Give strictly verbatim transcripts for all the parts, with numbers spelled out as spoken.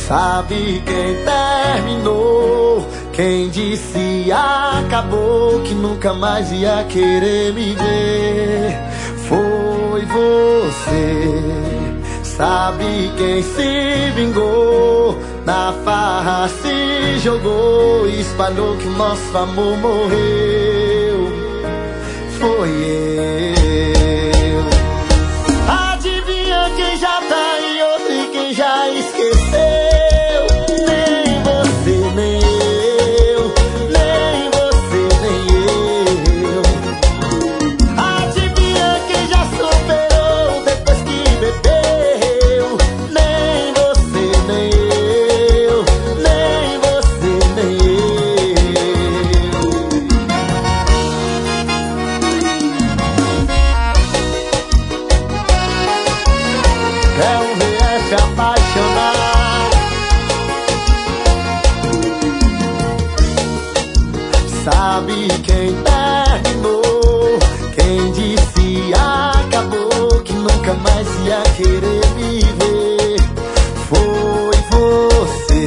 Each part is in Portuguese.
Sabe quem terminou? Quem disse acabou, que nunca mais ia querer me ver? Foi você. Sabe quem se vingou? Na farra se jogou e espalhou que o nosso amor morreu. Foi eu. Adivinha quem já tá em outro e quem já esqueceu? Nem você, nem eu. Nem você, nem eu. Adivinha quem já superou depois que bebeu? Nem você, nem eu. Nem você, nem eu. É um V F apaixonado. Sabe quem terminou? Quem disse acabou, que nunca mais ia querer me ver? Foi você.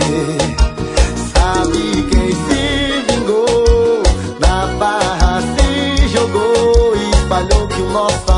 Sabe quem se vingou? Na barra se jogou e espalhou que o nosso